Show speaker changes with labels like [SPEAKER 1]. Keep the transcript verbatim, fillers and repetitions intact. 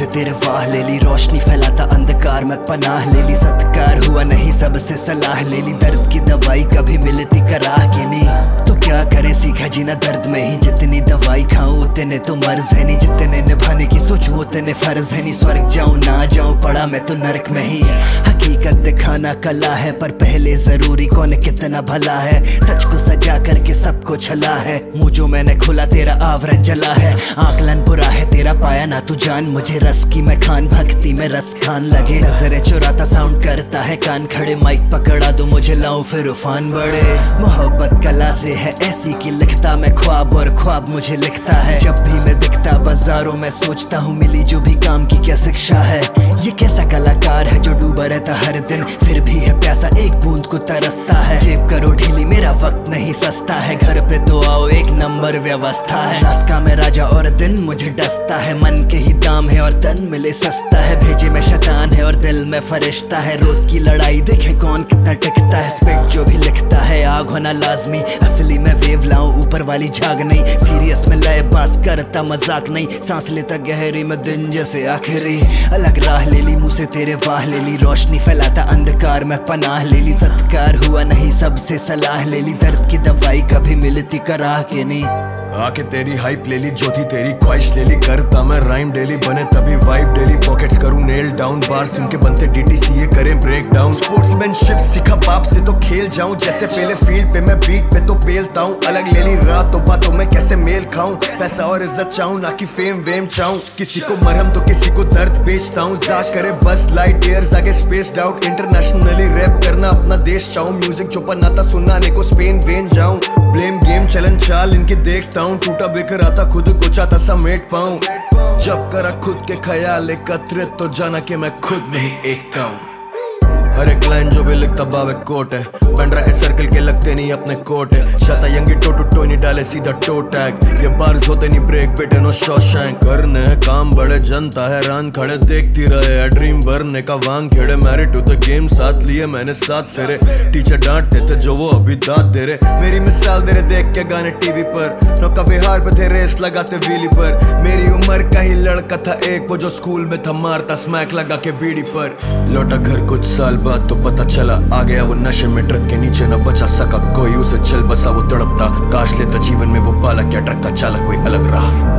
[SPEAKER 1] से तेरे वाह ले ली, रोशनी फैलाता अंधकार में पनाह ले ली, सत्कार हुआ नहीं सबसे सलाह ले ली, दर्द की दवाई कभी मिलती कराह की नहीं। तो क्या करें सीखा जीना दर्द में ही, जितनी दवाई खाऊं उतने तो मर्ज है नहीं, जितने निभाने की सोचूं उतने फर्ज है नहीं, स्वर्ग जाऊं ना जाऊं पड़ा मैं तो नरक में ही। हकीकत दिखाना कला है पर पहले जरूरी कौन कितना भला है, सच को सजा करके सबको छला है, मुंह जो मैंने खुला तेरा आवरण जला है, आकलन बुरा है तेरा पाया ना तू जान, मुझे रस की मैं खान भक्ति में रस खान लगे, नजरे चुराता साउंड करता है कान खड़े, माइक पकड़ा दो मुझे लाऊं फिर उफान बढ़े। मोहब्बत कला से है ऐसी कि लिखता मैं ख्वाब और ख्वाब मुझे लिखता है, जब भी मैं बिकता बाजारों में सोचता हूँ मिली जो भी काम की क्या शिक्षा है। ये कैसा कलाकार है जो डूबा रहता हर दिन, फिर भी है प्यासा एक बूंद को तरसता है, जेब करो ढीली मेरा वक्त नहीं सस्ता है, घर पे तो आओ एक नंबर व्यवस्था है, रात का मैं राजा और दिन मुझे डसता है, मन के ही दाम है और तन मिले सस्ता है, भेजे में शैतान है और दिल में फरिश्ता है, रोज की लड़ाई देखे कौन कितना टिकता है, स्पिट जो भी लिखता है आग होना लाजमी, असली में वेव लाऊं ऊपर वाली झाग नहीं, सीरियस में लय बास करता मजाक नहीं, सांस लेता गहरी में दिन जैसे आखिरी, अलग राह ले ली मुँह से तेरे वाह ले ली, रोशनी फैलाता अंधकार में पनाह ले ली, सत्कार हुआ नहीं सबसे सलाह ले ली, दर्द की दवाई कभी मिलती कराह के नहीं।
[SPEAKER 2] आके तेरी हाइप ले ली, जो थी तेरी ख्वाहिश ले ली, करता मैं राइम डेली बने तभी वाइब डेली, पॉकेट्स करूं नेल डाउन, बार सुन के बनते डीटीसी ये करें ब्रेक डाउन, स्पोर्ट्समैनशिप सीखा बाप से तो खेल जाऊं, जैसे पहले फील्ड पे मैं बीट पे तो पेलता हूं, अलग ले ली रातों बातों में कैसे मेल खाऊं, पैसा और इज्जत चाहूं ना कि फेम वेम चाहूं, किसी को मरहम तो किसी को दर्द बेचता हूं, जा करे बस लाइट ईयर्स आगे स्पेस्ड आउट, इंटरनेशनली रैप करना अपना देश चाहूं, म्यूजिक जो बनाता सुनाने को स्पेन वेन जाऊं, ब्लेम गेम चलन चाल इनकी देखता हूं, टूटा बिखरा था खुद को चाहता समेट पाऊं, जब करा खुद के ख्याल एकत्रित तो जाना कि मैं खुद में ही एक का हूं, हर एक लाइन जो भी लिखता बावे कोट है, बन रहा है सर्कल के लगते नहीं अपने कोट है, शाता यंगी टोटू टोनी डाले सीधा टो टैग, ये बार्स होते नहीं ब्रेक बेटे नो शॉशैंक, करने काम बड़े जनता हैरान खड़े देखती रहे, ड्रीम भरने का वांग खेड़े, मैरिड टू द गेम साथ लिए मैंने साथ फेरे, टीचर डांटते थे जो वो अभी दांत दे रहे, मेरी मिसाल दे रहे देख के गाने टीवी पर, नौका बिहार पे थे रेस लगाते व्हीली पर, मेरी उम्र का ही लड़का था एक वो जो स्कूल में था मारता स्मैक लगा के बीड़ी पर, लौटा घर कुछ साल बात तो पता चला आ गया वो नशे में, ट्रक के नीचे न बचा सका कोई, उसे चल बसा वो तड़पता, काश लेता जीवन में वो बालक या ट्रक का चालक कोई अलग रहा।